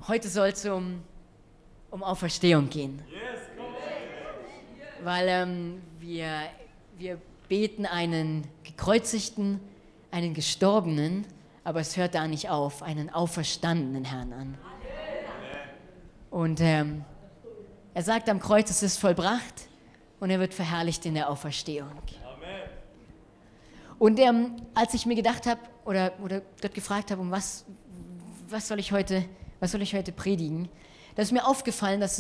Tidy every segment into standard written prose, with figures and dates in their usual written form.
Heute soll es um Auferstehung gehen. Weil wir beten einen gekreuzigten, einen gestorbenen, aber es hört da nicht auf, einen auferstandenen Herrn an. Und er sagt am Kreuz, es ist vollbracht und er wird verherrlicht in der Auferstehung. Und als ich mir gedacht habe oder dort gefragt habe, was soll ich heute predigen, da ist mir aufgefallen, dass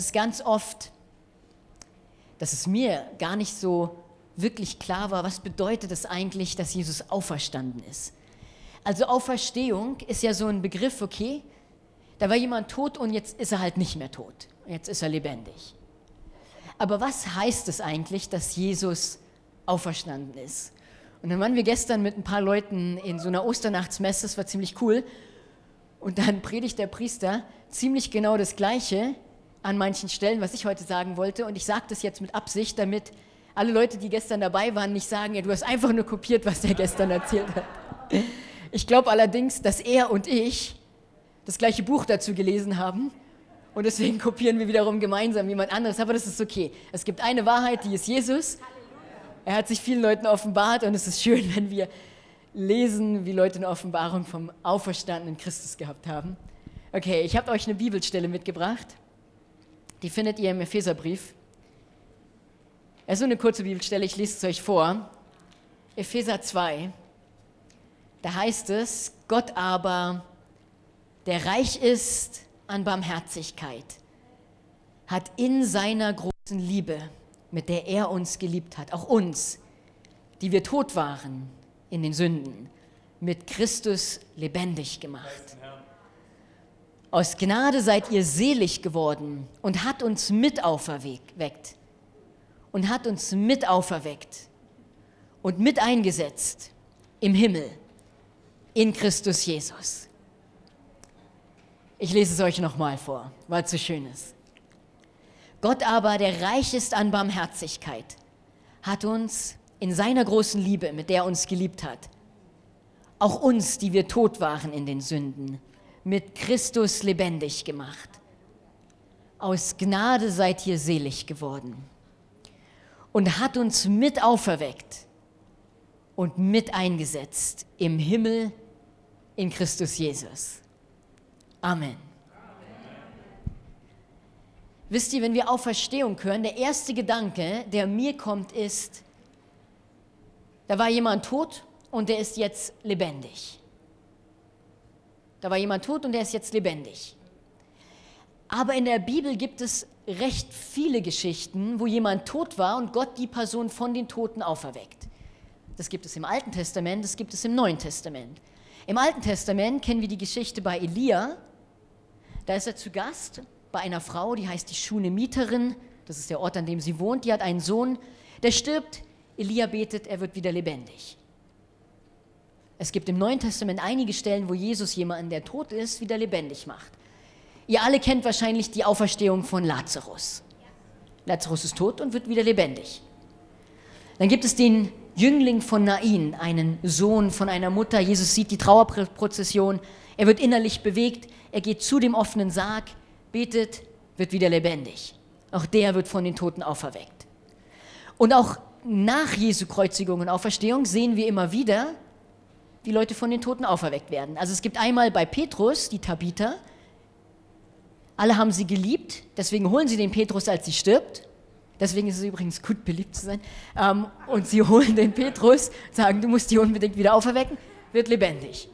es mir gar nicht so wirklich klar war, was bedeutet es eigentlich, dass Jesus auferstanden ist. Also Auferstehung ist ja so ein Begriff, okay, da war jemand tot und jetzt ist er halt nicht mehr tot, jetzt ist er lebendig. Aber was heißt es eigentlich, dass Jesus auferstanden ist? Und dann waren wir gestern mit ein paar Leuten in so einer Osternachtsmesse, das war ziemlich cool. Und dann predigt der Priester ziemlich genau das Gleiche an manchen Stellen, was ich heute sagen wollte. Und ich sage das jetzt mit Absicht, damit alle Leute, die gestern dabei waren, nicht sagen, ja, du hast einfach nur kopiert, was der gestern erzählt hat. Ich glaube allerdings, dass er und ich das gleiche Buch dazu gelesen haben. Und deswegen kopieren wir wiederum gemeinsam jemand anderes. Aber das ist okay. Es gibt eine Wahrheit, die ist Jesus. Er hat sich vielen Leuten offenbart und es ist schön, wenn wir lesen, wie Leute eine Offenbarung vom auferstandenen Christus gehabt haben. Okay, ich habe euch eine Bibelstelle mitgebracht. Die findet ihr im Epheserbrief. Es ist so eine kurze Bibelstelle, ich lese es euch vor. Epheser 2. Da heißt es, Gott aber, der reich ist an Barmherzigkeit, hat in seiner großen Liebe, mit der er uns geliebt hat, auch uns, die wir tot waren in den Sünden, mit Christus lebendig gemacht. Aus Gnade seid ihr selig geworden und hat uns mit auferweckt und mit eingesetzt im Himmel in Christus Jesus. Ich lese es euch nochmal vor, weil es so schön ist. Gott aber, der reich ist an Barmherzigkeit, hat uns in seiner großen Liebe, mit der er uns geliebt hat, auch uns, die wir tot waren in den Sünden, mit Christus lebendig gemacht. Aus Gnade seid ihr selig geworden und hat uns mit auferweckt und mit eingesetzt im Himmel in Christus Jesus. Amen. Wisst ihr, wenn wir Auferstehung hören, der erste Gedanke, der mir kommt, ist, da war jemand tot und der ist jetzt lebendig. Da war jemand tot und der ist jetzt lebendig. Aber in der Bibel gibt es recht viele Geschichten, wo jemand tot war und Gott die Person von den Toten auferweckt. Das gibt es im Alten Testament, das gibt es im Neuen Testament. Im Alten Testament kennen wir die Geschichte bei Elia. Da ist er zu Gast bei einer Frau, die heißt die Schunemiterin. Das ist der Ort, an dem sie wohnt. Die hat einen Sohn, der stirbt. Elia betet, er wird wieder lebendig. Es gibt im Neuen Testament einige Stellen, wo Jesus jemanden, der tot ist, wieder lebendig macht. Ihr alle kennt wahrscheinlich die Auferstehung von Lazarus. Lazarus ist tot und wird wieder lebendig. Dann gibt es den Jüngling von Nain, einen Sohn von einer Mutter. Jesus sieht die Trauerprozession. Er wird innerlich bewegt. Er geht zu dem offenen Sarg, betet, wird wieder lebendig. Auch der wird von den Toten auferweckt. Und auch nach Jesu Kreuzigung und Auferstehung sehen wir immer wieder, wie Leute von den Toten auferweckt werden. Also es gibt einmal bei Petrus die Tabitha. Alle haben sie geliebt, deswegen holen sie den Petrus, als sie stirbt. Deswegen ist es übrigens gut, beliebt zu sein. Und sie holen den Petrus, sagen, du musst die unbedingt wieder auferwecken, wird lebendig.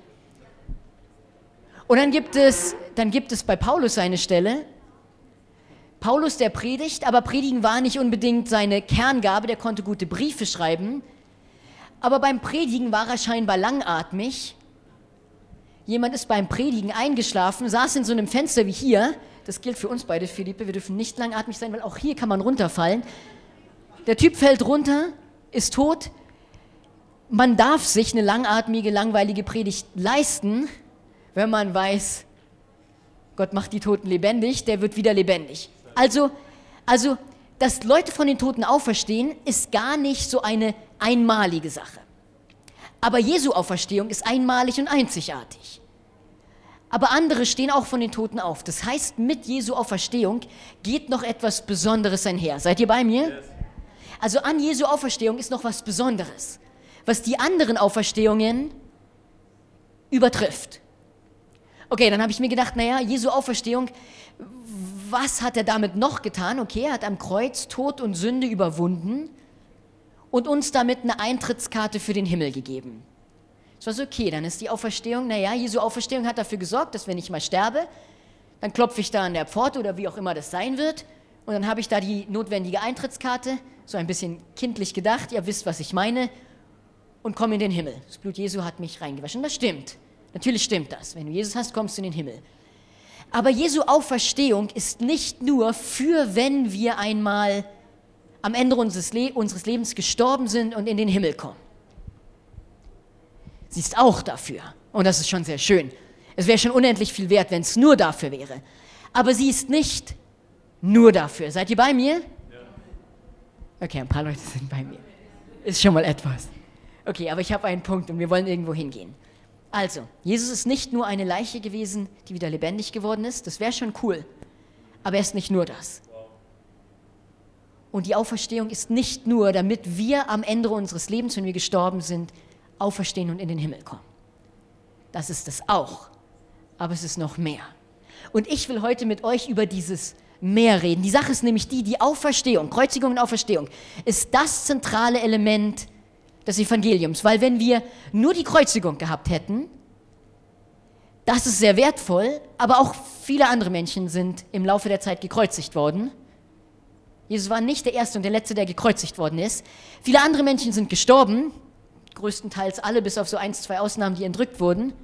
Und dann gibt es bei Paulus eine Stelle. Paulus, der predigt, aber Predigen war nicht unbedingt seine Kerngabe, der konnte gute Briefe schreiben. Aber beim Predigen war er scheinbar langatmig. Jemand ist beim Predigen eingeschlafen, saß in so einem Fenster wie hier. Das gilt für uns beide, Philippe, wir dürfen nicht langatmig sein, weil auch hier kann man runterfallen. Der Typ fällt runter, ist tot. Man darf sich eine langatmige, langweilige Predigt leisten, wenn man weiß, Gott macht die Toten lebendig, der wird wieder lebendig. Also, dass Leute von den Toten auferstehen, ist gar nicht so eine einmalige Sache. Aber Jesu Auferstehung ist einmalig und einzigartig. aber andere stehen auch von den Toten auf. Das heißt, mit Jesu Auferstehung geht noch etwas Besonderes einher. Seid ihr bei mir? Yes. Also an Jesu Auferstehung ist noch was Besonderes, was die anderen Auferstehungen übertrifft. Okay, dann habe ich mir gedacht, naja, Jesu Auferstehung, was hat er damit noch getan? Okay, er hat am Kreuz Tod und Sünde überwunden und uns damit eine Eintrittskarte für den Himmel gegeben. Das war so, okay, dann ist die Auferstehung, naja, Jesu Auferstehung hat dafür gesorgt, dass wenn ich mal sterbe, dann klopfe ich da an der Pforte oder wie auch immer das sein wird und dann habe ich da die notwendige Eintrittskarte, so ein bisschen kindlich gedacht, ihr wisst, was ich meine, und komme in den Himmel. Das Blut Jesu hat mich reingewaschen. Das stimmt. Natürlich stimmt das. Wenn du Jesus hast, kommst du in den Himmel. Aber Jesu Auferstehung ist nicht nur für, wenn wir einmal am Ende unseres Lebens gestorben sind und in den Himmel kommen. Sie ist auch dafür. Und das ist schon sehr schön. Es wäre schon unendlich viel wert, wenn es nur dafür wäre. Aber sie ist nicht nur dafür. Seid ihr bei mir? Ja. Okay, ein paar Leute sind bei mir. Ist schon mal etwas. Okay, aber ich habe einen Punkt und wir wollen irgendwo hingehen. Also, Jesus ist nicht nur eine Leiche gewesen, die wieder lebendig geworden ist. Das wäre schon cool. Aber er ist nicht nur das. Und die Auferstehung ist nicht nur, damit wir am Ende unseres Lebens, wenn wir gestorben sind, auferstehen und in den Himmel kommen. Das ist es auch. Aber es ist noch mehr. Und ich will heute mit euch über dieses Mehr reden. Die Sache ist nämlich die Auferstehung, Kreuzigung und Auferstehung, ist das zentrale Element des Evangeliums. Weil wenn wir nur die Kreuzigung gehabt hätten, das ist sehr wertvoll, aber auch viele andere Menschen sind im Laufe der Zeit gekreuzigt worden. Jesus war nicht der Erste und der Letzte, der gekreuzigt worden ist. Viele andere Menschen sind gestorben, größtenteils alle, bis auf so 1, 2 Ausnahmen, die entrückt wurden.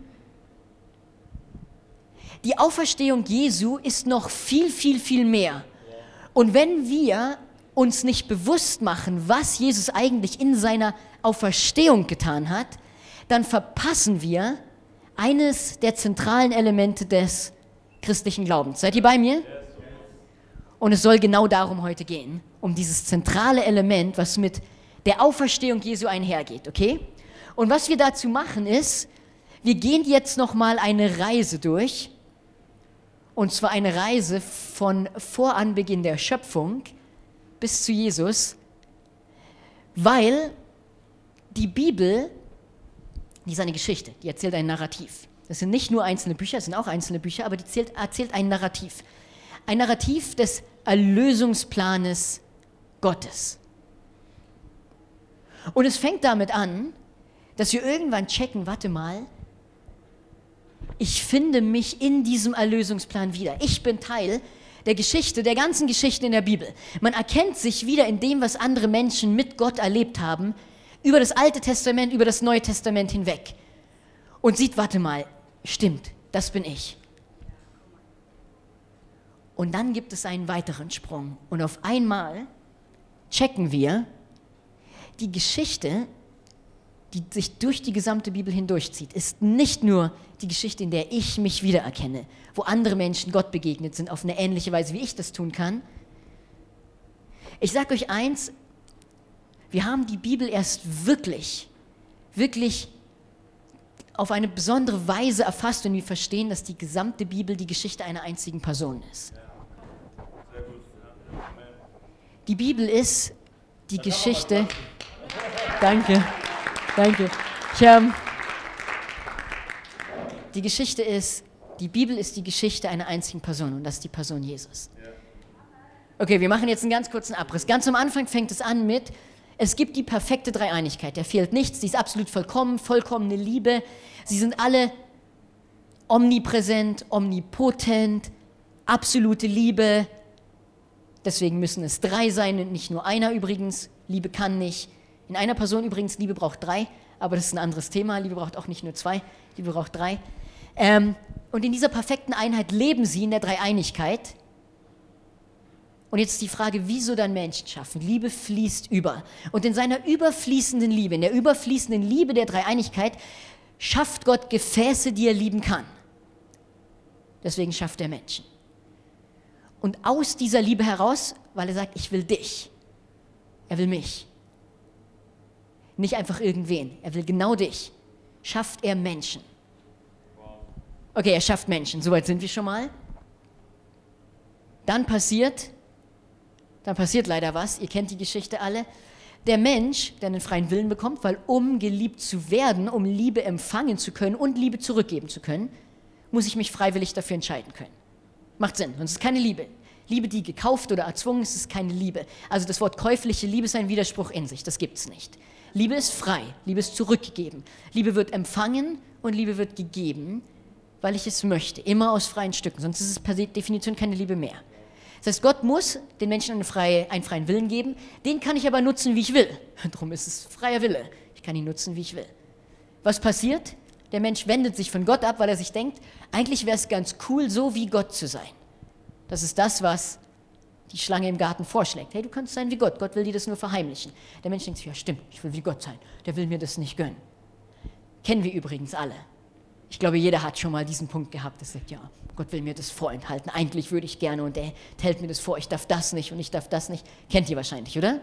Die Auferstehung Jesu ist noch viel, viel, viel mehr. Und wenn wir uns nicht bewusst machen, was Jesus eigentlich in seiner Auferstehung getan hat, dann verpassen wir eines der zentralen Elemente des christlichen Glaubens. Seid ihr bei mir? Und es soll genau darum heute gehen, um dieses zentrale Element, was mit der Auferstehung Jesu einhergeht, okay? Und was wir dazu machen ist, wir gehen jetzt nochmal eine Reise durch, und zwar eine Reise von Voranbeginn der Schöpfung bis zu Jesus, weil die Bibel, die ist eine Geschichte, die erzählt ein Narrativ. Das sind nicht nur einzelne Bücher, es sind auch einzelne Bücher, aber die erzählt ein Narrativ. Ein Narrativ des Erlösungsplanes Gottes. Und es fängt damit an, dass wir irgendwann checken, warte mal, ich finde mich in diesem Erlösungsplan wieder. Ich bin Teil der Geschichte, der ganzen Geschichten in der Bibel. Man erkennt sich wieder in dem, was andere Menschen mit Gott erlebt haben, über das Alte Testament, über das Neue Testament hinweg. Und sieht, warte mal, stimmt, das bin ich. Und dann gibt es einen weiteren Sprung. Und auf einmal checken wir, die Geschichte, die sich durch die gesamte Bibel hindurchzieht, ist nicht nur die Geschichte, in der ich mich wiedererkenne, wo andere Menschen Gott begegnet sind, auf eine ähnliche Weise, wie ich das tun kann. Ich sage euch eins, wir haben die Bibel erst wirklich auf eine besondere Weise erfasst, wenn wir verstehen, dass die gesamte Bibel die Geschichte einer einzigen Person ist. Die Bibel ist die Geschichte. Danke. Die Bibel ist die Geschichte einer einzigen Person und das ist die Person Jesus. Okay, wir machen jetzt einen ganz kurzen Abriss. Ganz am Anfang fängt es an mit, es gibt die perfekte Dreieinigkeit. Da fehlt nichts, die ist absolut vollkommen, vollkommene Liebe. Sie sind alle omnipräsent, omnipotent, absolute Liebe. Deswegen müssen es 3 sein und nicht nur einer übrigens. Liebe kann nicht. In einer Person übrigens, Liebe braucht 3, aber das ist ein anderes Thema. Liebe braucht auch nicht nur 2, Liebe braucht 3. Und in dieser perfekten Einheit leben sie in der Dreieinigkeit. Und jetzt die Frage, wieso dann Menschen schaffen? Liebe fließt über. Und in seiner überfließenden Liebe, in der überfließenden Liebe der Dreieinigkeit, schafft Gott Gefäße, die er lieben kann. Deswegen schafft er Menschen. Und aus dieser Liebe heraus, weil er sagt, ich will dich, er will mich. Nicht einfach irgendwen, er will genau dich, schafft er Menschen. Okay, er schafft Menschen, soweit sind wir schon mal. Dann passiert leider was, ihr kennt die Geschichte alle. Der Mensch, der einen freien Willen bekommt, weil um geliebt zu werden, um Liebe empfangen zu können und Liebe zurückgeben zu können, muss ich mich freiwillig dafür entscheiden können. Macht Sinn, sonst ist es keine Liebe. Liebe, die gekauft oder erzwungen ist, ist keine Liebe. Also das Wort käufliche Liebe ist ein Widerspruch in sich, das gibt es nicht. Liebe ist frei, Liebe ist zurückgegeben. Liebe wird empfangen und Liebe wird gegeben, weil ich es möchte, immer aus freien Stücken, sonst ist es per Definition keine Liebe mehr. Das heißt, Gott muss den Menschen einen freien Willen geben, den kann ich aber nutzen, wie ich will. Darum ist es freier Wille, ich kann ihn nutzen, wie ich will. Was passiert? Der Mensch wendet sich von Gott ab, weil er sich denkt, eigentlich wäre es ganz cool, so wie Gott zu sein. Das ist das, was die Schlange im Garten vorschlägt. Hey, du kannst sein wie Gott, Gott will dir das nur verheimlichen. Der Mensch denkt sich, ja stimmt, ich will wie Gott sein, der will mir das nicht gönnen. Kennen wir übrigens alle. Ich glaube, jeder hat schon mal diesen Punkt gehabt, der sagt, ja, Gott will mir das vorenthalten, eigentlich würde ich gerne und er hält mir das vor, ich darf das nicht und ich darf das nicht. Kennt ihr wahrscheinlich, oder?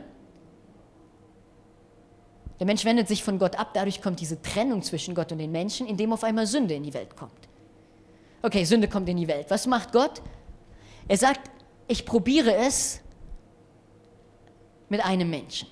Der Mensch wendet sich von Gott ab, dadurch kommt diese Trennung zwischen Gott und den Menschen, indem auf einmal Sünde in die Welt kommt. Okay, Sünde kommt in die Welt. Was macht Gott? Er sagt, ich probiere es mit einem Menschen.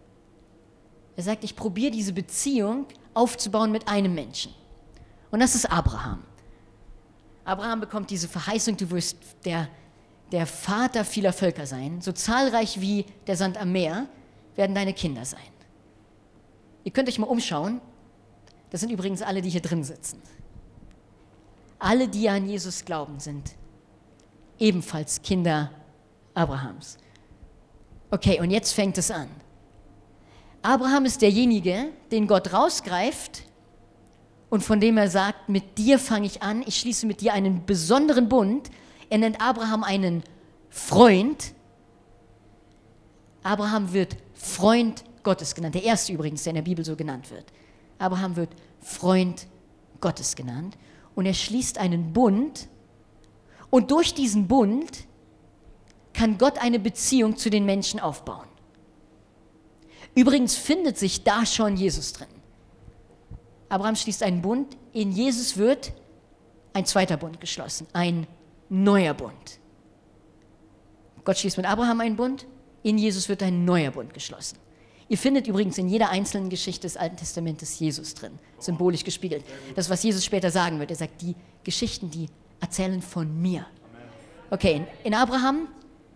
Er sagt, ich probiere diese Beziehung aufzubauen mit einem Menschen. Und das ist Abraham. Abraham bekommt diese Verheißung, du wirst der Vater vieler Völker sein. So zahlreich wie der Sand am Meer werden deine Kinder sein. Ihr könnt euch mal umschauen. Das sind übrigens alle, die hier drin sitzen. Alle, die an Jesus glauben, sind ebenfalls Kinder Abrahams. Okay, und jetzt fängt es an. Abraham ist derjenige, den Gott rausgreift und von dem er sagt, mit dir fange ich an, ich schließe mit dir einen besonderen Bund. Er nennt Abraham einen Freund. Abraham wird Freund Gottes genannt, der erste übrigens, der in der Bibel so genannt wird. Abraham wird Freund Gottes genannt und er schließt einen Bund und durch diesen Bund kann Gott eine Beziehung zu den Menschen aufbauen. Übrigens findet sich da schon Jesus drin. Abraham schließt einen Bund, in Jesus wird ein zweiter Bund geschlossen, ein neuer Bund. Gott schließt mit Abraham einen Bund, in Jesus wird ein neuer Bund geschlossen. Ihr findet übrigens in jeder einzelnen Geschichte des Alten Testamentes Jesus drin, symbolisch gespiegelt. Das, was Jesus später sagen wird, er sagt, die Geschichten, die erzählen von mir. Okay, in Abraham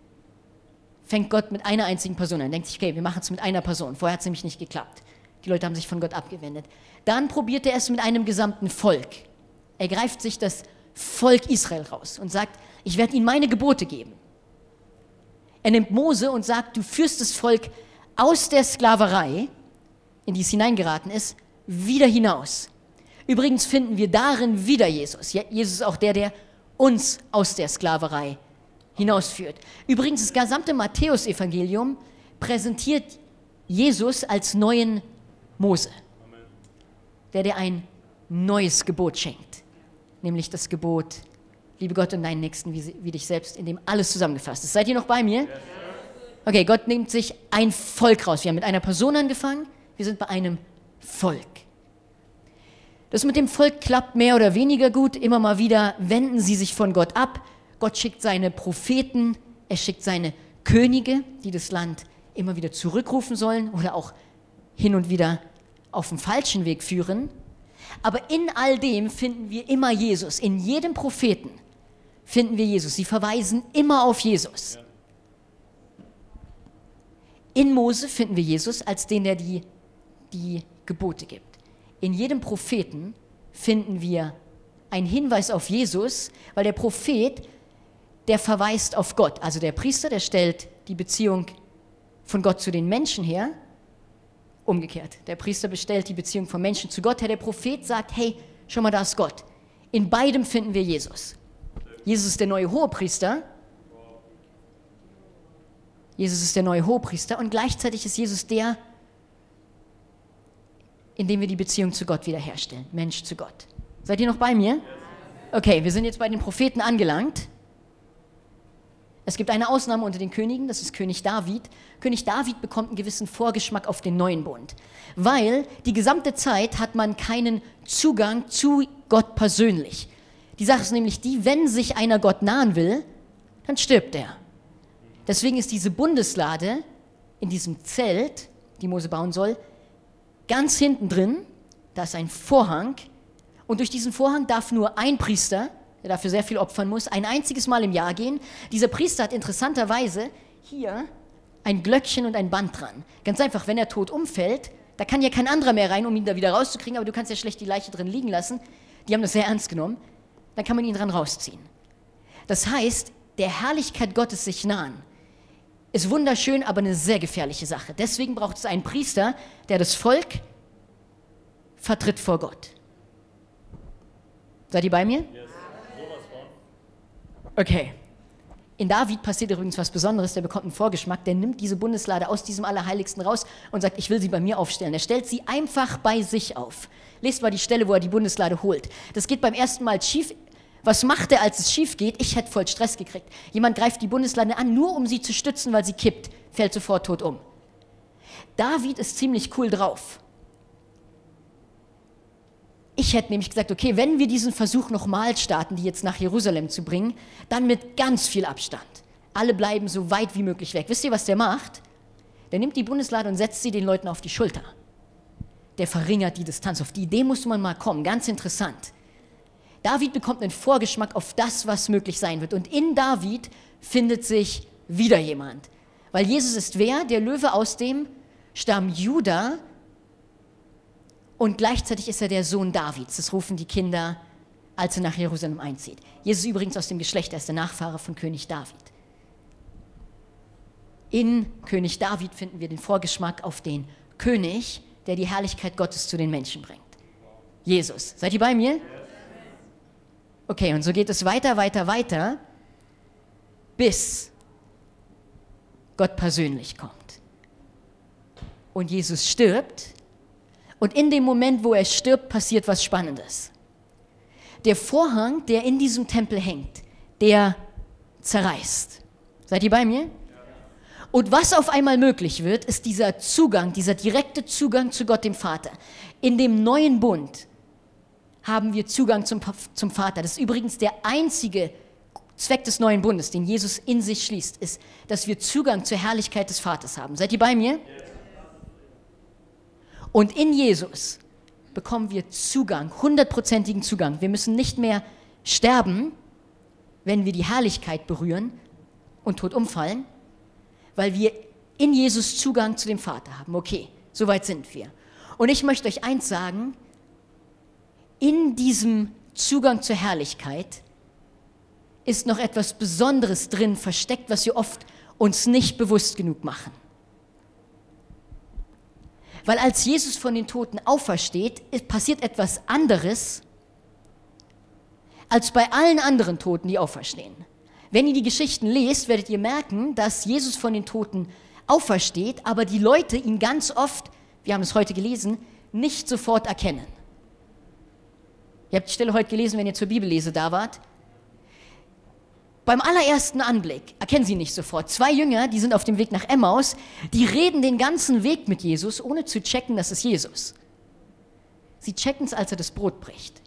fängt Gott mit einer einzigen Person an, denkt sich, okay, wir machen es mit einer Person. Vorher hat es nämlich nicht geklappt. Die Leute haben sich von Gott abgewendet. Dann probiert er es mit einem gesamten Volk. Er greift sich das Volk Israel raus und sagt, ich werde ihnen meine Gebote geben. Er nimmt Mose und sagt, du führst das Volk aus der Sklaverei, in die es hineingeraten ist, wieder hinaus. Übrigens finden wir darin wieder Jesus. Jesus ist auch der uns aus der Sklaverei hinausführt. Übrigens, das gesamte Matthäus-Evangelium präsentiert Jesus als neuen Mose, der ein neues Gebot schenkt, nämlich das Gebot, liebe Gott und deinen Nächsten wie dich selbst, in dem alles zusammengefasst ist. Seid ihr noch bei mir? Okay, Gott nimmt sich ein Volk raus. Wir haben mit einer Person angefangen, wir sind bei einem Volk. Das mit dem Volk klappt mehr oder weniger gut. Immer mal wieder wenden sie sich von Gott ab. Gott schickt seine Propheten, er schickt seine Könige, die das Land immer wieder zurückrufen sollen oder auch hin und wieder auf den falschen Weg führen. Aber in all dem finden wir immer Jesus. In jedem Propheten finden wir Jesus. Sie verweisen immer auf Jesus. In Mose finden wir Jesus als den, der die Gebote gibt. In jedem Propheten finden wir einen Hinweis auf Jesus, weil der Prophet, der verweist auf Gott. Also der Priester, der stellt die Beziehung von Gott zu den Menschen her. Umgekehrt, der Priester bestellt die Beziehung vom Menschen zu Gott her. Der Prophet sagt, hey, schau mal, da ist Gott. In beidem finden wir Jesus. Jesus ist der neue Hohepriester. Jesus ist der neue Hohepriester und gleichzeitig ist Jesus der, in dem wir die Beziehung zu Gott wiederherstellen. Mensch zu Gott. Seid ihr noch bei mir? Okay, wir sind jetzt bei den Propheten angelangt. Es gibt eine Ausnahme unter den Königen, das ist König David. König David bekommt einen gewissen Vorgeschmack auf den neuen Bund, weil die gesamte Zeit hat man keinen Zugang zu Gott persönlich. Die Sache ist nämlich die, wenn sich einer Gott nahen will, dann stirbt er. Deswegen ist diese Bundeslade in diesem Zelt, die Mose bauen soll, ganz hinten drin, da ist ein Vorhang und durch diesen Vorhang darf nur ein Priester, der dafür sehr viel opfern muss, ein einziges Mal im Jahr gehen. Dieser Priester hat interessanterweise hier ein Glöckchen und ein Band dran. Ganz einfach, wenn er tot umfällt, da kann ja kein anderer mehr rein, um ihn da wieder rauszukriegen, aber du kannst ja schlecht die Leiche drin liegen lassen. Die haben das sehr ernst genommen. Dann kann man ihn dran rausziehen. Das heißt, der Herrlichkeit Gottes sich nahen ist wunderschön, aber eine sehr gefährliche Sache. Deswegen braucht es einen Priester, der das Volk vertritt vor Gott. Seid ihr bei mir? Okay. In David passiert übrigens was Besonderes, der bekommt einen Vorgeschmack, der nimmt diese Bundeslade aus diesem Allerheiligsten raus und sagt, ich will sie bei mir aufstellen. Er stellt sie einfach bei sich auf. Lest mal die Stelle, wo er die Bundeslade holt. Das geht beim ersten Mal schief. Was macht er, als es schief geht? Ich hätte voll Stress gekriegt. Jemand greift die Bundeslade an, nur um sie zu stützen, weil sie kippt, fällt sofort tot um. David ist ziemlich cool drauf. Ich hätte nämlich gesagt, okay, wenn wir diesen Versuch nochmal starten, die jetzt nach Jerusalem zu bringen, dann mit ganz viel Abstand. Alle bleiben so weit wie möglich weg. Wisst ihr, was der macht? Der nimmt die Bundeslade und setzt sie den Leuten auf die Schulter. Der verringert die Distanz. Auf die Idee muss man mal kommen. Ganz interessant. David bekommt einen Vorgeschmack auf das, was möglich sein wird. Und in David findet sich wieder jemand. Weil Jesus ist wer? Der Löwe aus dem Stamm Juda. Und gleichzeitig ist er der Sohn Davids. Das rufen die Kinder, als er nach Jerusalem einzieht. Jesus ist übrigens aus dem Geschlecht, er ist der Nachfahre von König David. In König David finden wir den Vorgeschmack auf den König, der die Herrlichkeit Gottes zu den Menschen bringt. Jesus. Seid ihr bei mir? Okay, und so geht es weiter, bis Gott persönlich kommt. Und Jesus stirbt. Und in dem Moment, wo er stirbt, passiert was Spannendes. Der Vorhang, der in diesem Tempel hängt, der zerreißt. Seid ihr bei mir? Und was auf einmal möglich wird, ist dieser Zugang, dieser direkte Zugang zu Gott, dem Vater. In dem neuen Bund haben wir Zugang zum Vater. Das ist übrigens der einzige Zweck des neuen Bundes, den Jesus in sich schließt, ist, dass wir Zugang zur Herrlichkeit des Vaters haben. Seid ihr bei mir? Und in Jesus bekommen wir Zugang, 100%igen Zugang. Wir müssen nicht mehr sterben, wenn wir die Herrlichkeit berühren und tot umfallen, weil wir in Jesus Zugang zu dem Vater haben. Okay, soweit sind wir. Und ich möchte euch eins sagen, in diesem Zugang zur Herrlichkeit ist noch etwas Besonderes drin, versteckt, was wir oft uns nicht bewusst genug machen. Weil als Jesus von den Toten aufersteht, passiert etwas anderes als bei allen anderen Toten, die auferstehen. Wenn ihr die Geschichten lest, werdet ihr merken, dass Jesus von den Toten aufersteht, aber die Leute ihn ganz oft, wir haben es heute gelesen, nicht sofort erkennen. Ihr habt die Stelle heute gelesen, wenn ihr zur Bibellese da wart. Beim allerersten Anblick erkennen sie ihn nicht sofort. 2 Jünger, die sind auf dem Weg nach Emmaus, die reden den ganzen Weg mit Jesus, ohne zu checken, das ist Jesus. Sie checken es, als er das Brot bricht.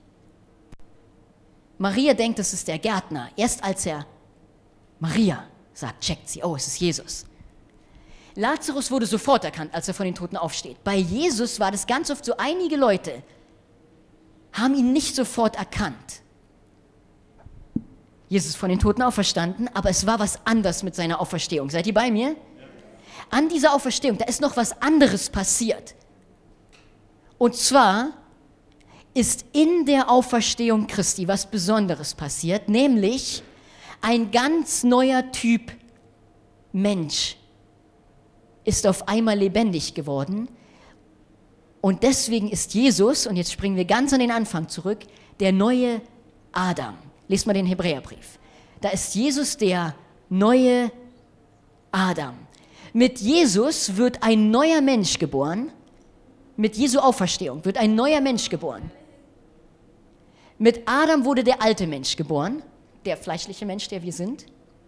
Maria denkt, das ist der Gärtner. Erst als er Maria sagt, checkt sie, oh, es ist Jesus. Lazarus wurde sofort erkannt, als er von den Toten aufsteht. Bei Jesus war das ganz oft so, einige Leute haben ihn nicht sofort erkannt. Jesus ist von den Toten auferstanden, aber es war was anderes mit seiner Auferstehung. Seid ihr bei mir? Ja. An dieser Auferstehung, da ist noch was anderes passiert. Und zwar ist in der Auferstehung Christi was Besonderes passiert, nämlich ein ganz neuer Typ Mensch ist auf einmal lebendig geworden. Und deswegen ist Jesus, und jetzt springen wir ganz an den Anfang zurück, der neue Adam. Lest mal den Hebräerbrief. Da ist Jesus der neue Adam. Mit Jesus wird ein neuer Mensch geboren. Mit Jesu Auferstehung wird ein neuer Mensch geboren. Mit Adam wurde der alte Mensch geboren, der fleischliche Mensch, der wir sind.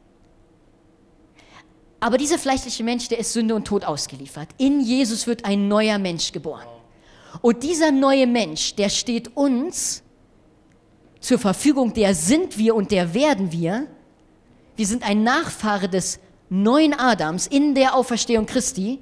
Aber dieser fleischliche Mensch, der ist Sünde und Tod ausgeliefert. In Jesus wird ein neuer Mensch geboren. Und dieser neue Mensch, der steht uns zur Verfügung, der sind wir und der werden wir. Wir sind ein Nachfahre des neuen Adams in der Auferstehung Christi,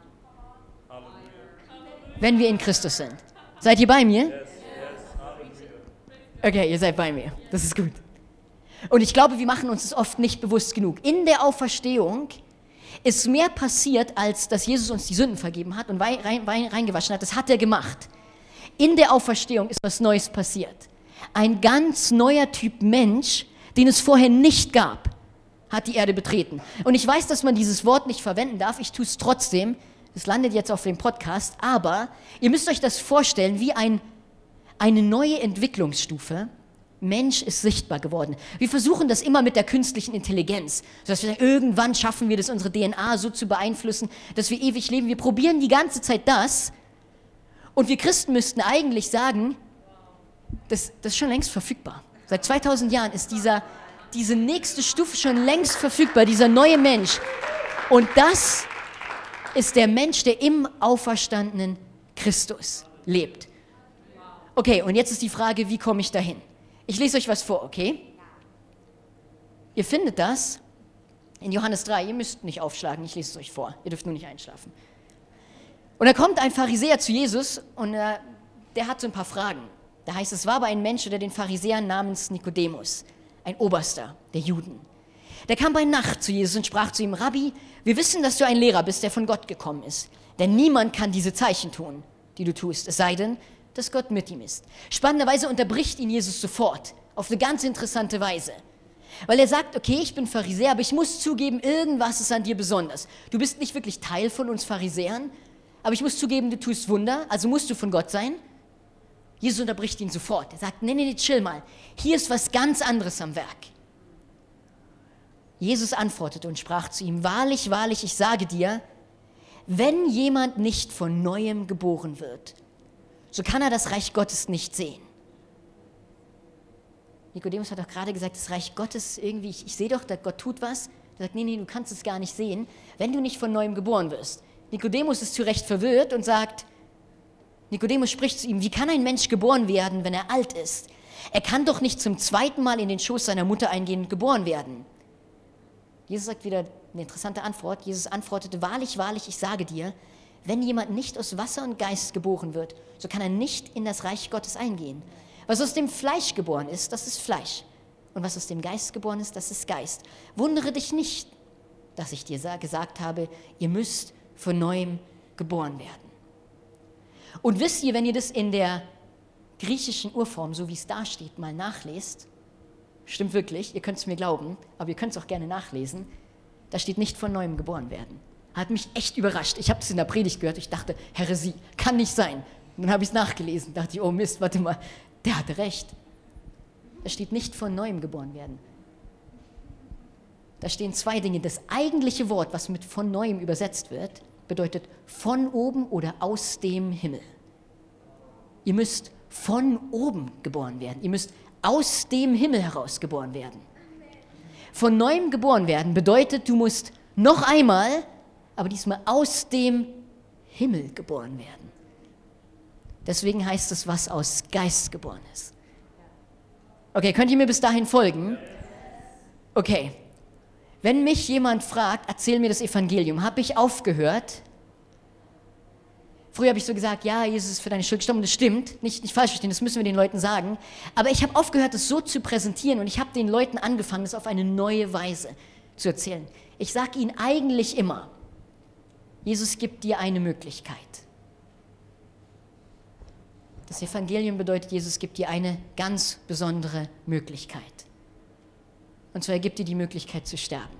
wenn wir in Christus sind. Seid ihr bei mir? Okay, ihr seid bei mir. Das ist gut. Und ich glaube, wir machen uns das oft nicht bewusst genug. In der Auferstehung ist mehr passiert, als dass Jesus uns die Sünden vergeben hat und reingewaschen hat. Das hat er gemacht. In der Auferstehung ist was Neues passiert. Ein ganz neuer Typ Mensch, den es vorher nicht gab, hat die Erde betreten. Und ich weiß, dass man dieses Wort nicht verwenden darf. Ich tue es trotzdem. Es landet jetzt auf dem Podcast. Aber ihr müsst euch das vorstellen, wie eine neue Entwicklungsstufe. Mensch ist sichtbar geworden. Wir versuchen das immer mit der künstlichen Intelligenz. Dass wir sagen, irgendwann schaffen wir das, unsere DNA so zu beeinflussen, dass wir ewig leben. Wir probieren die ganze Zeit das. Und wir Christen müssten eigentlich sagen, das ist schon längst verfügbar. Seit 2000 Jahren ist diese nächste Stufe schon längst verfügbar, dieser neue Mensch. Und das ist der Mensch, der im auferstandenen Christus lebt. Okay, und jetzt ist die Frage, wie komme ich dahin? Ich lese euch was vor, okay? Ihr findet das in Johannes 3. Ihr müsst nicht aufschlagen, ich lese es euch vor. Ihr dürft nur nicht einschlafen. Und da kommt ein Pharisäer zu Jesus und der hat so ein paar Fragen. Da heißt es, war aber ein Mensch unter den Pharisäern namens Nikodemus, ein Oberster der Juden. Der kam bei Nacht zu Jesus und sprach zu ihm, Rabbi, wir wissen, dass du ein Lehrer bist, der von Gott gekommen ist. Denn niemand kann diese Zeichen tun, die du tust, es sei denn, dass Gott mit ihm ist. Spannenderweise unterbricht ihn Jesus sofort, auf eine ganz interessante Weise. Weil er sagt, okay, ich bin Pharisäer, aber ich muss zugeben, irgendwas ist an dir besonders. Du bist nicht wirklich Teil von uns Pharisäern, aber ich muss zugeben, du tust Wunder, also musst du von Gott sein. Jesus unterbricht ihn sofort. Er sagt, nee, chill mal. Hier ist was ganz anderes am Werk. Jesus antwortete und sprach zu ihm, wahrlich, wahrlich, ich sage dir, wenn jemand nicht von Neuem geboren wird, so kann er das Reich Gottes nicht sehen. Nikodemus hat doch gerade gesagt, das Reich Gottes irgendwie, ich sehe doch, dass Gott tut was. Er sagt, nee, du kannst es gar nicht sehen, wenn du nicht von Neuem geboren wirst. Nikodemus ist zu Recht verwirrt und sagt, Nikodemus spricht zu ihm, wie kann ein Mensch geboren werden, wenn er alt ist? Er kann doch nicht zum zweiten Mal in den Schoß seiner Mutter eingehen und geboren werden. Jesus sagt wieder eine interessante Antwort. Jesus antwortete, wahrlich, wahrlich, ich sage dir, wenn jemand nicht aus Wasser und Geist geboren wird, so kann er nicht in das Reich Gottes eingehen. Was aus dem Fleisch geboren ist, das ist Fleisch. Und was aus dem Geist geboren ist, das ist Geist. Wundere dich nicht, dass ich dir gesagt habe, ihr müsst von Neuem geboren werden. Und wisst ihr, wenn ihr das in der griechischen Urform, so wie es da steht, mal nachlest, stimmt wirklich, ihr könnt es mir glauben, aber ihr könnt es auch gerne nachlesen, da steht nicht von Neuem geboren werden. Hat mich echt überrascht. Ich habe es in der Predigt gehört, ich dachte, Häresie, kann nicht sein. Und dann habe ich es nachgelesen, dachte ich, oh Mist, warte mal, der hatte recht. Da steht nicht von Neuem geboren werden. Da stehen zwei Dinge. Das eigentliche Wort, was mit von Neuem übersetzt wird, bedeutet von oben oder aus dem Himmel. Ihr müsst von oben geboren werden. Ihr müsst aus dem Himmel heraus geboren werden. Von Neuem geboren werden bedeutet, du musst noch einmal, aber diesmal aus dem Himmel geboren werden. Deswegen heißt es, was aus Geist geboren ist. Okay, könnt ihr mir bis dahin folgen? Okay. Wenn mich jemand fragt, erzähl mir das Evangelium, habe ich aufgehört. Früher habe ich so gesagt, ja, Jesus ist für deine Schuld gestorben, und das stimmt, nicht falsch verstehen, das müssen wir den Leuten sagen. Aber ich habe aufgehört, das so zu präsentieren und ich habe den Leuten angefangen, das auf eine neue Weise zu erzählen. Ich sage ihnen eigentlich immer, Jesus gibt dir eine Möglichkeit. Das Evangelium bedeutet, Jesus gibt dir eine ganz besondere Möglichkeit. Und zwar, er gibt dir die Möglichkeit zu sterben.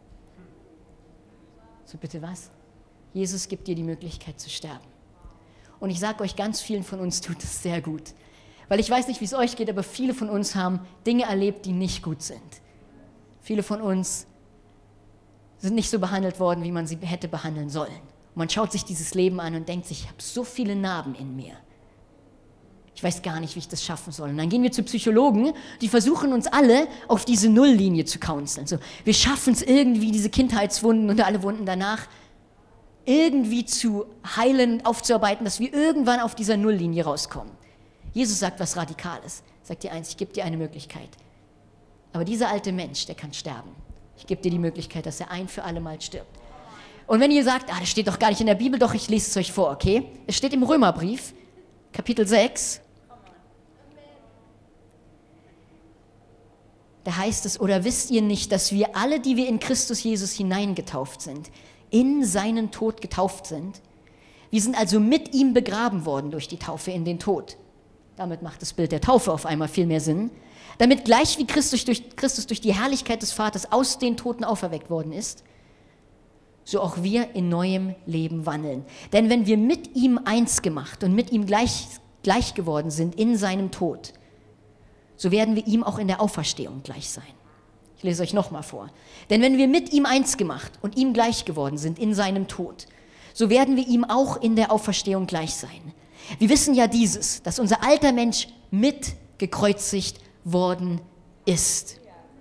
So bitte was? Jesus gibt dir die Möglichkeit zu sterben. Und ich sage euch, ganz vielen von uns tut es sehr gut. Weil ich weiß nicht, wie es euch geht, aber viele von uns haben Dinge erlebt, die nicht gut sind. Viele von uns sind nicht so behandelt worden, wie man sie hätte behandeln sollen. Und man schaut sich dieses Leben an und denkt sich, ich habe so viele Narben in mir. Ich weiß gar nicht, wie ich das schaffen soll. Und dann gehen wir zu Psychologen, die versuchen uns alle auf diese Nulllinie zu counseln. So, wir schaffen es irgendwie, diese Kindheitswunden und alle Wunden danach irgendwie zu heilen und aufzuarbeiten, dass wir irgendwann auf dieser Nulllinie rauskommen. Jesus sagt was Radikales. Sagt dir eins, ich gebe dir eine Möglichkeit. Aber dieser alte Mensch, der kann sterben. Ich gebe dir die Möglichkeit, dass er ein für alle Mal stirbt. Und wenn ihr sagt, das steht doch gar nicht in der Bibel, doch, ich lese es euch vor, okay? Es steht im Römerbrief, Kapitel 6. Da heißt es, oder wisst ihr nicht, dass wir alle, die wir in Christus Jesus hineingetauft sind, in seinen Tod getauft sind? Wir sind also mit ihm begraben worden durch die Taufe in den Tod. Damit macht das Bild der Taufe auf einmal viel mehr Sinn. Damit gleich wie Christus durch die Herrlichkeit des Vaters aus den Toten auferweckt worden ist, so auch wir in neuem Leben wandeln. Denn wenn wir mit ihm eins gemacht und mit ihm gleich geworden sind in seinem Tod, so werden wir ihm auch in der Auferstehung gleich sein. Ich lese euch nochmal vor. Denn wenn wir mit ihm eins gemacht und ihm gleich geworden sind in seinem Tod, so werden wir ihm auch in der Auferstehung gleich sein. Wir wissen ja dieses, dass unser alter Mensch mit gekreuzigt worden ist.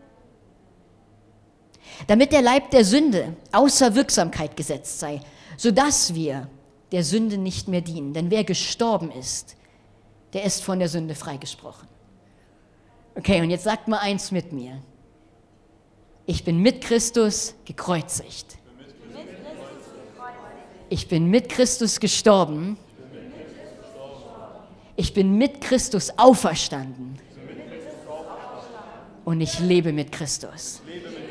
Damit der Leib der Sünde außer Wirksamkeit gesetzt sei, sodass wir der Sünde nicht mehr dienen. Denn wer gestorben ist, der ist von der Sünde freigesprochen. Okay, und jetzt sagt mal eins mit mir. Ich bin mit Christus gekreuzigt. Ich bin mit Christus gestorben. Ich bin mit Christus auferstanden. Und ich lebe mit Christus.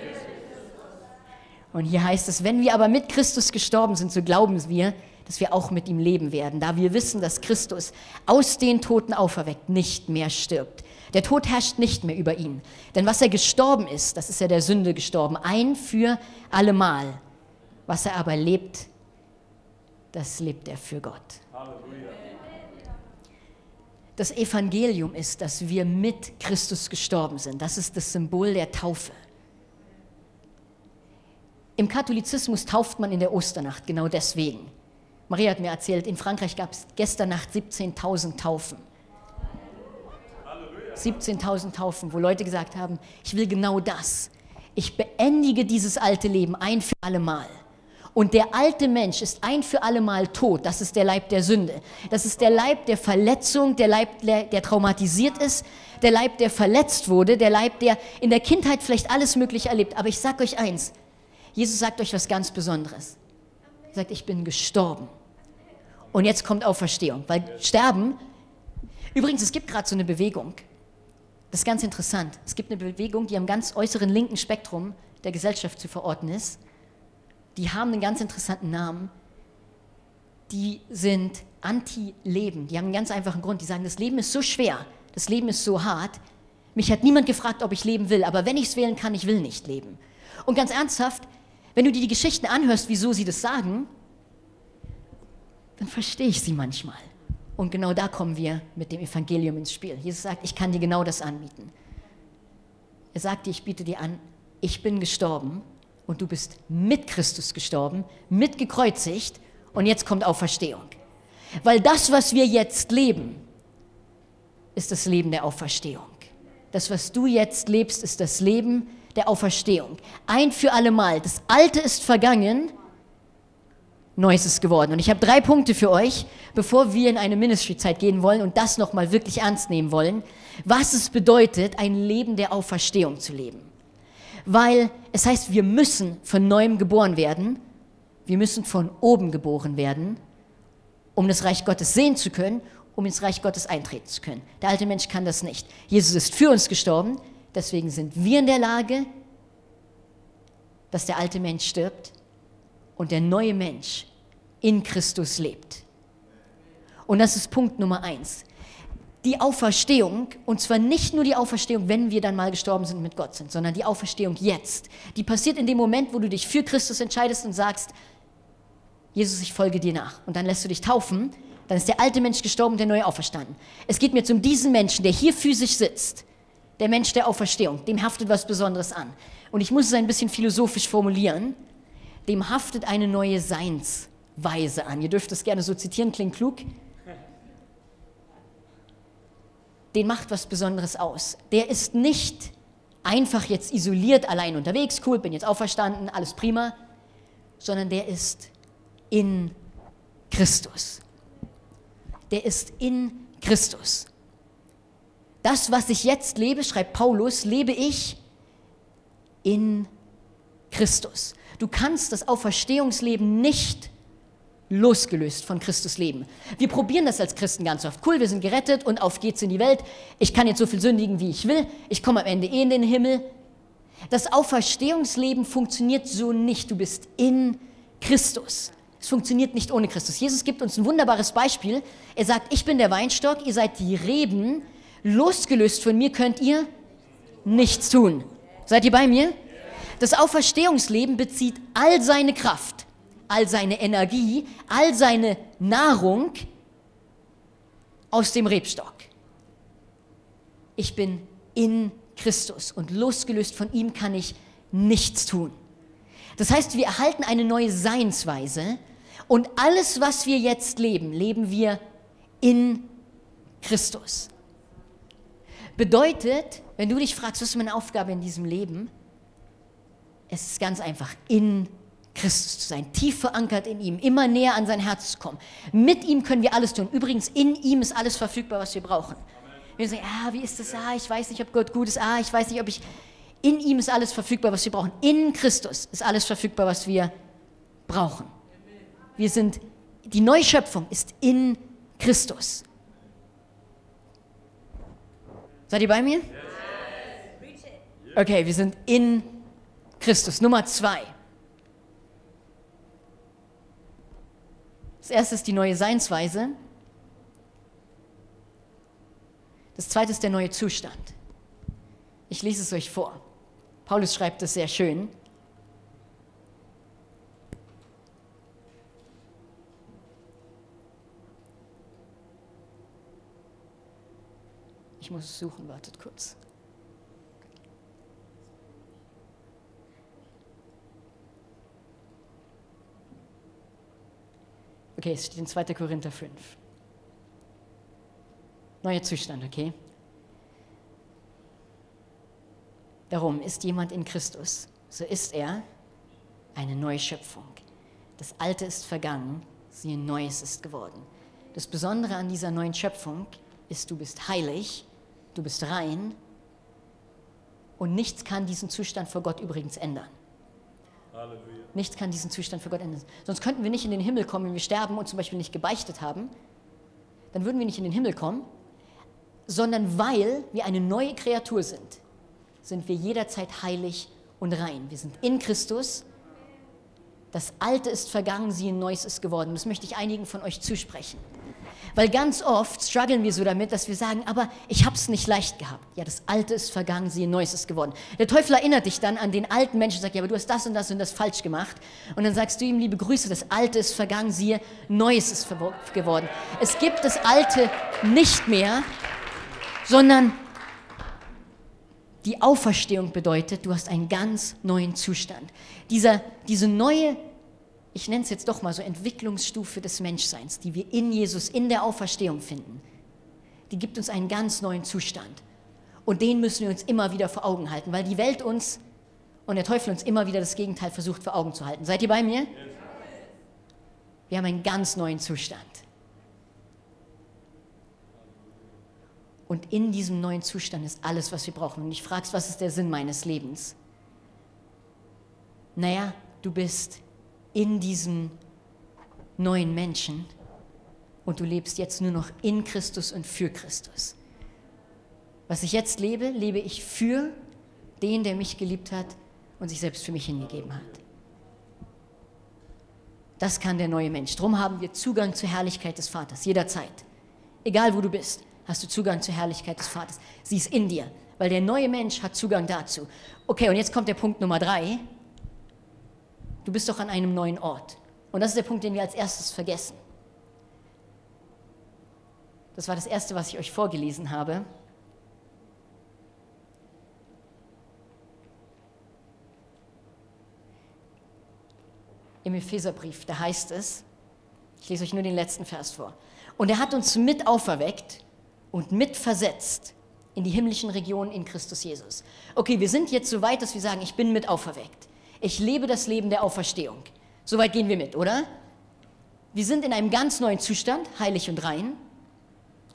Und hier heißt es, wenn wir aber mit Christus gestorben sind, so glauben wir, dass wir auch mit ihm leben werden, da wir wissen, dass Christus aus den Toten auferweckt nicht mehr stirbt. Der Tod herrscht nicht mehr über ihn. Denn was er gestorben ist, das ist ja der Sünde gestorben, ein für allemal. Was er aber lebt, das lebt er für Gott. Halleluja. Das Evangelium ist, dass wir mit Christus gestorben sind. Das ist das Symbol der Taufe. Im Katholizismus tauft man in der Osternacht, genau deswegen. Maria hat mir erzählt, in Frankreich gab es gestern Nacht 17.000 Taufen. 17.000 Taufen, wo Leute gesagt haben, ich will genau das. Ich beendige dieses alte Leben ein für alle Mal. Und der alte Mensch ist ein für alle Mal tot. Das ist der Leib der Sünde. Das ist der Leib der Verletzung, der Leib, der traumatisiert ist, der Leib, der verletzt wurde, der Leib, der in der Kindheit vielleicht alles Mögliche erlebt. Aber ich sage euch eins, Jesus sagt euch was ganz Besonderes. Er sagt, ich bin gestorben. Und jetzt kommt Auferstehung. Weil Sterben, übrigens, es gibt gerade so eine Bewegung, das ist ganz interessant. Es gibt eine Bewegung, die am ganz äußeren linken Spektrum der Gesellschaft zu verorten ist. Die haben einen ganz interessanten Namen. Die sind Anti-Leben. Die haben einen ganz einfachen Grund. Die sagen, das Leben ist so schwer, das Leben ist so hart. Mich hat niemand gefragt, ob ich leben will, aber wenn ich es wählen kann, ich will nicht leben. Und ganz ernsthaft, wenn du dir die Geschichten anhörst, wieso sie das sagen, dann verstehe ich sie manchmal. Und genau da kommen wir mit dem Evangelium ins Spiel. Jesus sagt, ich kann dir genau das anbieten. Er sagt dir, ich biete dir an, ich bin gestorben und du bist mit Christus gestorben, mit gekreuzigt und jetzt kommt Auferstehung. Weil das, was wir jetzt leben, ist das Leben der Auferstehung. Das, was du jetzt lebst, ist das Leben der Auferstehung. Ein für alle Mal. Das Alte ist vergangen, Neues ist geworden. Und ich habe 3 Punkte für euch, bevor wir in eine Ministry-Zeit gehen wollen und das nochmal wirklich ernst nehmen wollen, was es bedeutet, ein Leben der Auferstehung zu leben. Weil es heißt, wir müssen von Neuem geboren werden, wir müssen von oben geboren werden, um das Reich Gottes sehen zu können, um ins Reich Gottes eintreten zu können. Der alte Mensch kann das nicht. Jesus ist für uns gestorben, deswegen sind wir in der Lage, dass der alte Mensch stirbt und der neue Mensch in Christus lebt. Und das ist Punkt Nummer 1. Die Auferstehung, und zwar nicht nur die Auferstehung, wenn wir dann mal gestorben sind und mit Gott sind, sondern die Auferstehung jetzt. Die passiert in dem Moment, wo du dich für Christus entscheidest und sagst, Jesus, ich folge dir nach. Und dann lässt du dich taufen, dann ist der alte Mensch gestorben und der neue auferstanden. Es geht mir jetzt um diesen Menschen, der hier physisch sitzt, der Mensch der Auferstehung, dem haftet was Besonderes an. Und ich muss es ein bisschen philosophisch formulieren, dem haftet eine neue Seinsweise an. Ihr dürft es gerne so zitieren, klingt klug. Den macht was Besonderes aus. Der ist nicht einfach jetzt isoliert, allein unterwegs, cool, bin jetzt auferstanden, alles prima, sondern der ist in Christus. Der ist in Christus. Das, was ich jetzt lebe, schreibt Paulus, lebe ich in Christus. Du kannst das Auferstehungsleben nicht losgelöst von Christus leben. Wir probieren das als Christen ganz oft. Cool, wir sind gerettet und auf geht's in die Welt. Ich kann jetzt so viel sündigen, wie ich will. Ich komme am Ende in den Himmel. Das Auferstehungsleben funktioniert so nicht. Du bist in Christus. Es funktioniert nicht ohne Christus. Jesus gibt uns ein wunderbares Beispiel. Er sagt, ich bin der Weinstock, ihr seid die Reben. Losgelöst von mir könnt ihr nichts tun. Seid ihr bei mir? Das Auferstehungsleben bezieht all seine Kraft, all seine Energie, all seine Nahrung aus dem Rebstock. Ich bin in Christus und losgelöst von ihm kann ich nichts tun. Das heißt, wir erhalten eine neue Seinsweise und alles, was wir jetzt leben, leben wir in Christus. Bedeutet, wenn du dich fragst, was ist meine Aufgabe in diesem Leben? Es ist ganz einfach, in Christus zu sein, tief verankert in ihm, immer näher an sein Herz zu kommen. Mit ihm können wir alles tun. Übrigens, in ihm ist alles verfügbar, was wir brauchen. Wir sagen, wie ist das? Ich weiß nicht, ob Gott gut ist. Ich weiß nicht, ob ich... In ihm ist alles verfügbar, was wir brauchen. In Christus ist alles verfügbar, was wir brauchen. Wir sind... Die Neuschöpfung ist in Christus. Seid ihr bei mir? Okay, wir sind in Christus. Nummer 2. Das erste ist die neue Seinsweise. Das zweite ist der neue Zustand. Ich lese es euch vor. Paulus schreibt es sehr schön. Ich muss es suchen, wartet kurz. Okay, es steht in 2. Korinther 5. Neuer Zustand, okay? Darum ist jemand in Christus, so ist er eine neue Schöpfung. Das Alte ist vergangen, siehe, Neues ist geworden. Das Besondere an dieser neuen Schöpfung ist, du bist heilig, du bist rein und nichts kann diesen Zustand vor Gott übrigens ändern. Halleluja. Nichts kann diesen Zustand vor Gott ändern. Sonst könnten wir nicht in den Himmel kommen, wenn wir sterben und zum Beispiel nicht gebeichtet haben. Dann würden wir nicht in den Himmel kommen, sondern weil wir eine neue Kreatur sind wir jederzeit heilig und rein. Wir sind in Christus. Das Alte ist vergangen, siehe, Neues ist geworden. Das möchte ich einigen von euch zusprechen. Weil ganz oft strugglen wir so damit, dass wir sagen, aber ich habe es nicht leicht gehabt. Ja, das Alte ist vergangen, siehe, Neues ist geworden. Der Teufel erinnert dich dann an den alten Menschen und sagt, ja, aber du hast das und das und das falsch gemacht. Und dann sagst du ihm, liebe Grüße, das Alte ist vergangen, siehe, Neues ist geworden. Es gibt das Alte nicht mehr, sondern die Auferstehung bedeutet, du hast einen ganz neuen Zustand. Diese neue, ich nenne es jetzt doch mal so, Entwicklungsstufe des Menschseins, die wir in Jesus, in der Auferstehung finden, die gibt uns einen ganz neuen Zustand. Und den müssen wir uns immer wieder vor Augen halten, weil die Welt uns und der Teufel uns immer wieder das Gegenteil versucht vor Augen zu halten. Seid ihr bei mir? Wir haben einen ganz neuen Zustand. Und in diesem neuen Zustand ist alles, was wir brauchen. Und du dich fragst, was ist der Sinn meines Lebens? Naja, du bist in diesem neuen Menschen und du lebst jetzt nur noch in Christus und für Christus. Was ich jetzt lebe, lebe ich für den, der mich geliebt hat und sich selbst für mich hingegeben hat. Das kann der neue Mensch. Darum haben wir Zugang zur Herrlichkeit des Vaters, jederzeit. Egal wo du bist, hast du Zugang zur Herrlichkeit des Vaters. Sie ist in dir, weil der neue Mensch hat Zugang dazu. Okay, und jetzt kommt der Punkt Nummer 3. Du bist doch an einem neuen Ort. Und das ist der Punkt, den wir als erstes vergessen. Das war das Erste, was ich euch vorgelesen habe. Im Epheserbrief, da heißt es, ich lese euch nur den letzten Vers vor. Und er hat uns mit auferweckt und mit versetzt in die himmlischen Regionen in Christus Jesus. Okay, wir sind jetzt so weit, dass wir sagen, ich bin mit auferweckt. Ich lebe das Leben der Auferstehung. So weit gehen wir mit, oder? Wir sind in einem ganz neuen Zustand, heilig und rein.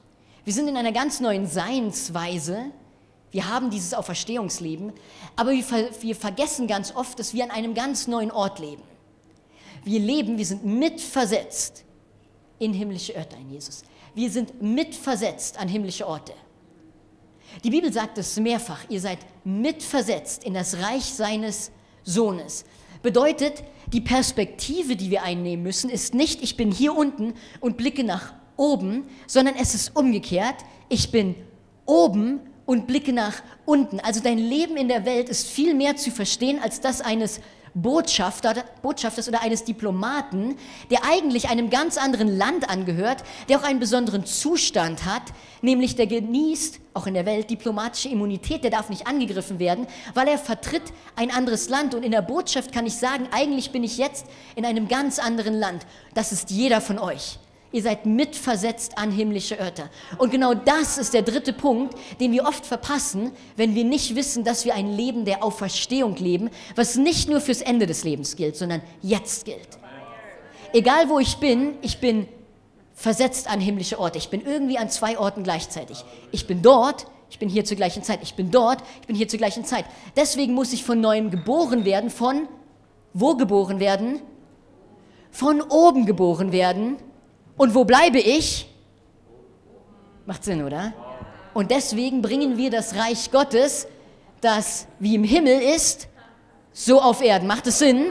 Wir sind in einer ganz neuen Seinsweise. Wir haben dieses Auferstehungsleben, aber wir vergessen ganz oft, dass wir an einem ganz neuen Ort leben. Wir sind mitversetzt in himmlische Örter in Jesus. Wir sind mitversetzt an himmlische Orte. Die Bibel sagt es mehrfach, ihr seid mitversetzt in das Reich seines Sohnes. Bedeutet, die Perspektive, die wir einnehmen müssen, ist nicht, ich bin hier unten und blicke nach oben, sondern es ist umgekehrt, ich bin oben und blicke nach unten. Also dein Leben in der Welt ist viel mehr zu verstehen als das eines Botschafters oder eines Diplomaten, der eigentlich einem ganz anderen Land angehört, der auch einen besonderen Zustand hat, nämlich der genießt, auch in der Welt, diplomatische Immunität, der darf nicht angegriffen werden, weil er vertritt ein anderes Land. Und in der Botschaft kann ich sagen, eigentlich bin ich jetzt in einem ganz anderen Land. Das ist jeder von euch. Ihr seid mitversetzt an himmlische Örter. Und genau das ist der dritte Punkt, den wir oft verpassen, wenn wir nicht wissen, dass wir ein Leben der Auferstehung leben, was nicht nur fürs Ende des Lebens gilt, sondern jetzt gilt. Egal wo ich bin versetzt an himmlische Orte. Ich bin irgendwie an 2 Orten gleichzeitig. Ich bin dort, ich bin hier zur gleichen Zeit. Ich bin dort, ich bin hier zur gleichen Zeit. Deswegen muss ich von Neuem geboren werden. Von wo geboren werden? Von oben geboren werden. Und wo bleibe ich? Macht Sinn, oder? Und deswegen bringen wir das Reich Gottes, das wie im Himmel ist, so auf Erden. Macht es Sinn?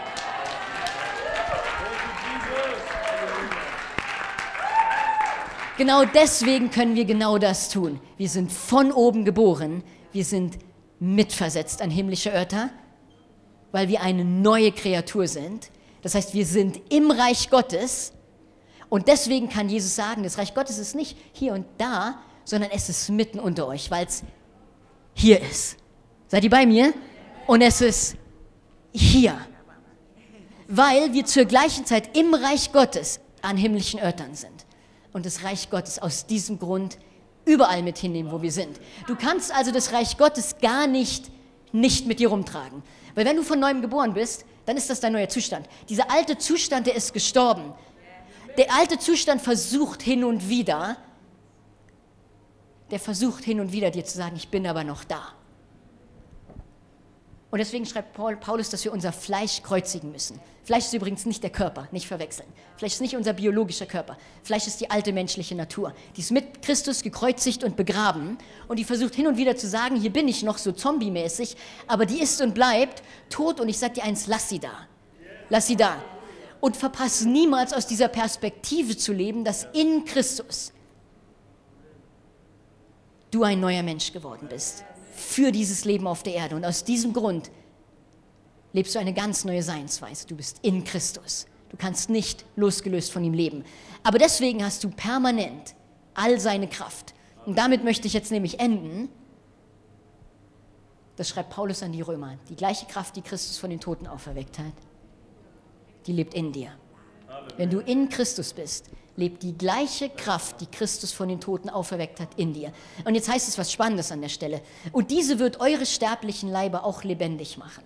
Genau deswegen können wir genau das tun. Wir sind von oben geboren, wir sind mitversetzt an himmlische Örter, weil wir eine neue Kreatur sind. Das heißt, wir sind im Reich Gottes. Und deswegen kann Jesus sagen, das Reich Gottes ist nicht hier und da, sondern es ist mitten unter euch, weil es hier ist. Seid ihr bei mir? Und es ist hier. Weil wir zur gleichen Zeit im Reich Gottes an himmlischen Örtern sind. Und das Reich Gottes aus diesem Grund überall mit hinnehmen, wo wir sind. Du kannst also das Reich Gottes gar nicht mit dir rumtragen. Weil wenn du von Neuem geboren bist, dann ist das dein neuer Zustand. Dieser alte Zustand, der ist gestorben. Der alte Zustand versucht hin und wieder dir zu sagen, ich bin aber noch da. Und deswegen schreibt Paulus, dass wir unser Fleisch kreuzigen müssen. Fleisch ist übrigens nicht der Körper, nicht verwechseln. Fleisch ist nicht unser biologischer Körper. Fleisch ist die alte menschliche Natur. Die ist mit Christus gekreuzigt und begraben. Und die versucht hin und wieder zu sagen, hier bin ich noch so zombie-mäßig, aber die ist und bleibt tot. Und ich sage dir eins, lass sie da. Lass sie da. Und verpasse niemals aus dieser Perspektive zu leben, dass in Christus du ein neuer Mensch geworden bist für dieses Leben auf der Erde. Und aus diesem Grund lebst du eine ganz neue Seinsweise. Du bist in Christus. Du kannst nicht losgelöst von ihm leben. Aber deswegen hast du permanent all seine Kraft. Und damit möchte ich jetzt nämlich enden. Das schreibt Paulus an die Römer. Die gleiche Kraft, die Christus von den Toten auferweckt hat, die lebt in dir. Wenn du in Christus bist, lebt die gleiche Kraft, die Christus von den Toten auferweckt hat, in dir. Und jetzt heißt es was Spannendes an der Stelle. Und diese wird eure sterblichen Leiber auch lebendig machen.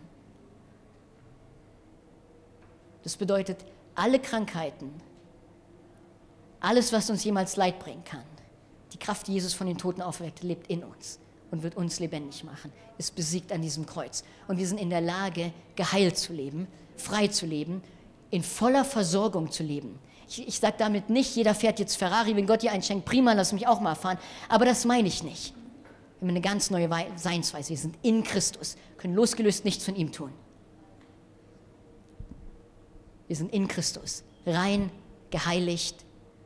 Das bedeutet, alle Krankheiten, alles, was uns jemals Leid bringen kann, die Kraft, die Jesus von den Toten auferweckt, lebt in uns und wird uns lebendig machen, ist besiegt an diesem Kreuz. Und wir sind in der Lage, geheilt zu leben, frei zu leben, in voller Versorgung zu leben. Ich sage damit nicht, jeder fährt jetzt Ferrari, wenn Gott dir einen schenkt, prima, lass mich auch mal fahren. Aber das meine ich nicht. Wir haben eine ganz neue Seinsweise. Wir sind in Christus, können losgelöst nichts von ihm tun. Wir sind in Christus, rein, geheiligt,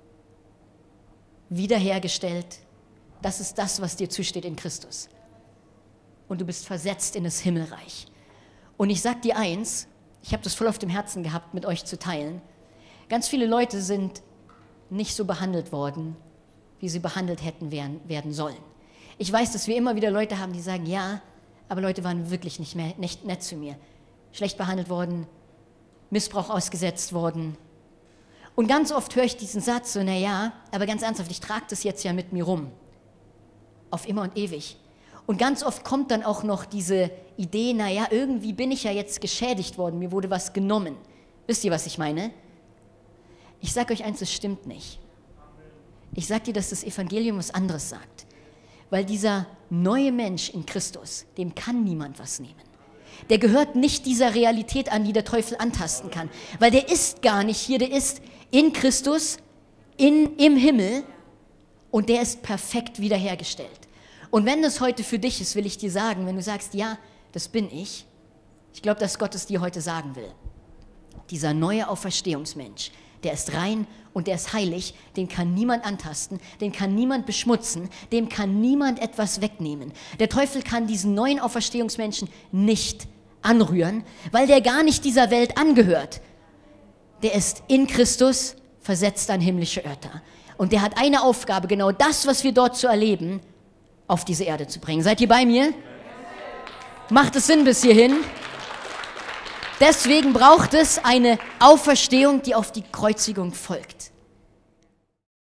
wiederhergestellt. Das ist das, was dir zusteht in Christus. Und du bist versetzt in das Himmelreich. Und ich sage dir eins, ich habe das voll auf dem Herzen gehabt, mit euch zu teilen. Ganz viele Leute sind nicht so behandelt worden, wie sie behandelt hätten werden sollen. Ich weiß, dass wir immer wieder Leute haben, die sagen, ja, aber Leute waren wirklich nicht nett zu mir. Schlecht behandelt worden, Missbrauch ausgesetzt worden. Und ganz oft höre ich diesen Satz so, naja, aber ganz ernsthaft, ich trage das jetzt ja mit mir rum. Auf immer und ewig. Und ganz oft kommt dann auch noch diese Idee, naja, irgendwie bin ich ja jetzt geschädigt worden, mir wurde was genommen. Wisst ihr, was ich meine? Ich sage euch eins, es stimmt nicht. Ich sage dir, dass das Evangelium was anderes sagt. Weil dieser neue Mensch in Christus, dem kann niemand was nehmen. Der gehört nicht dieser Realität an, die der Teufel antasten kann. Weil der ist gar nicht hier, der ist in Christus, im Himmel und der ist perfekt wiederhergestellt. Und wenn das heute für dich ist, will ich dir sagen, wenn du sagst, ja, das bin ich glaube, dass Gott es dir heute sagen will. Dieser neue Auferstehungsmensch, der ist rein und der ist heilig, den kann niemand antasten, den kann niemand beschmutzen, dem kann niemand etwas wegnehmen. Der Teufel kann diesen neuen Auferstehungsmenschen nicht anrühren, weil der gar nicht dieser Welt angehört. Der ist in Christus versetzt an himmlische Örter. Und der hat eine Aufgabe, genau das, was wir dort zu erleben, auf diese Erde zu bringen. Seid ihr bei mir? Macht es Sinn bis hierhin? Deswegen braucht es eine Auferstehung, die auf die Kreuzigung folgt.